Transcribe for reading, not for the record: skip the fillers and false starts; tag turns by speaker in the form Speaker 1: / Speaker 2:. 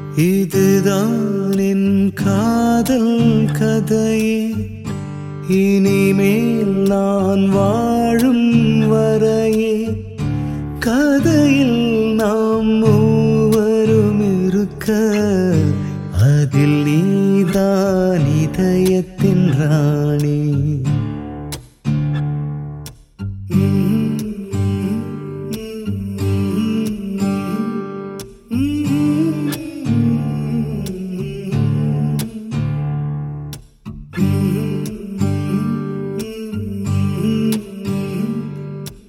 Speaker 1: இதுதான் என் காதல் கதையே. இனிமேல் நான் வாழும் வரையே கதையில் நாம் மூவரும் இருக்க, அதில் நீதான் இதயத்தின் ராணி.